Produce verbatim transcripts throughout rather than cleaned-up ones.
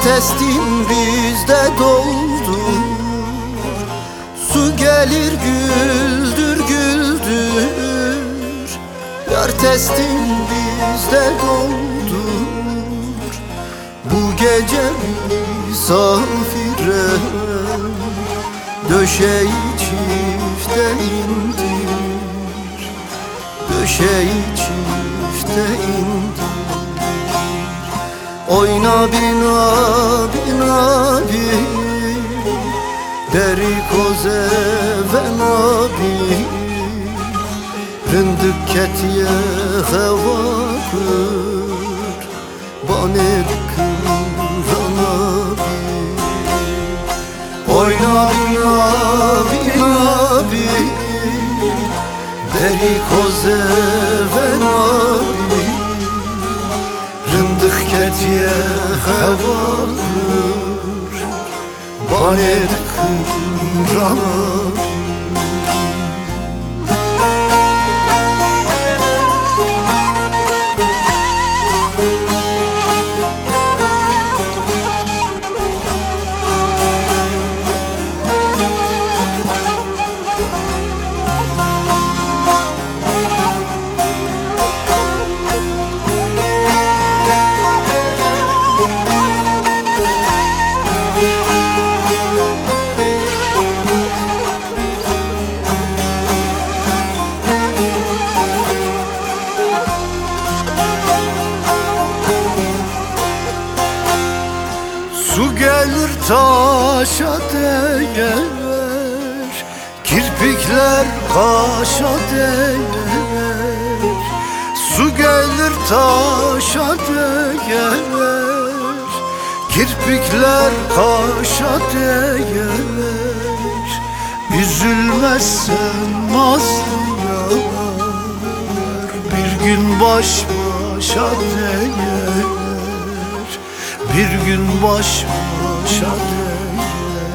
testin bizde doldur. Su gelir güldür güldür, yar testin bizde doldur. Bu gece misafire döşeyi çifte indir, döşeyi çifte indir. Oyna bina bina bir deri koze ve nabi, rındık ketiye heva kır, bane kırana bir. Oyna bina bina bir deri koze ve nabi, rındık ketiye heva kır, bane kırana. Su gelir taşa değer, kirpikler kaşa değer. Su gelir taşa değer, kirpikler kaşa değer. Üzülmezsen mazlum yar, bir gün baş başa değer, bir gün baş başa değer.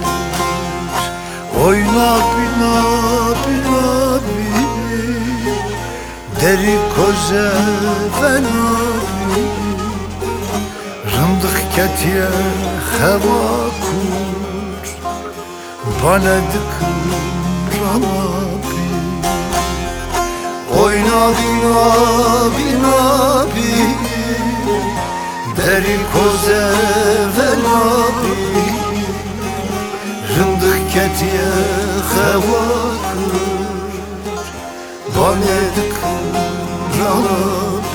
Oyna bina bina bir deri koze ve nabi, rındık ketiye heva kur, bana dıkırana bir. Oyna bina bina bir deri koze ve nabi, rındık ketiye heva kır, bana dıkırana bir.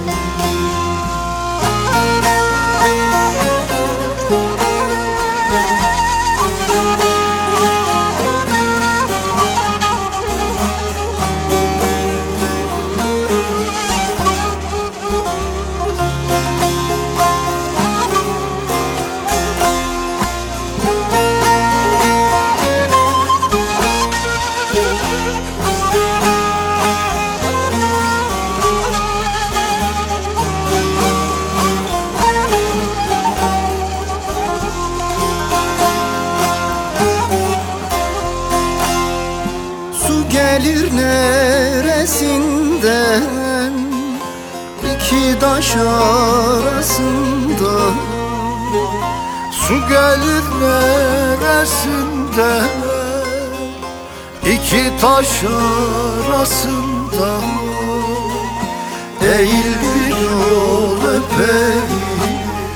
Gelir neresinden iki taş arasında, su gelir neresinden iki taş arasında. Eğil bir yol öpeyim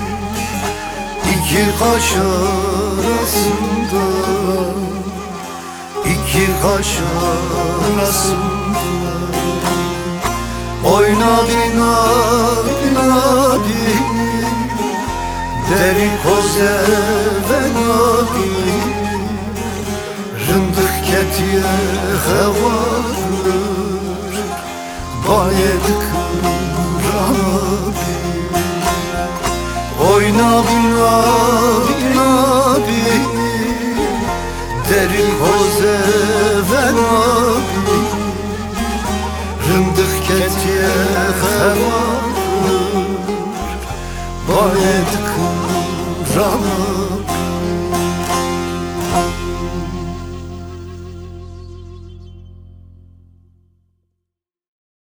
iki kaş arasında, İki kaş arasında. Oyna bina bina bir deri koze ve nabi, rındık ketiye heva kır, bana dıkırana bir. Oyna bina bina bir deri koze ve nabi, rındık ketiye heva kır, bana dıkırana bir.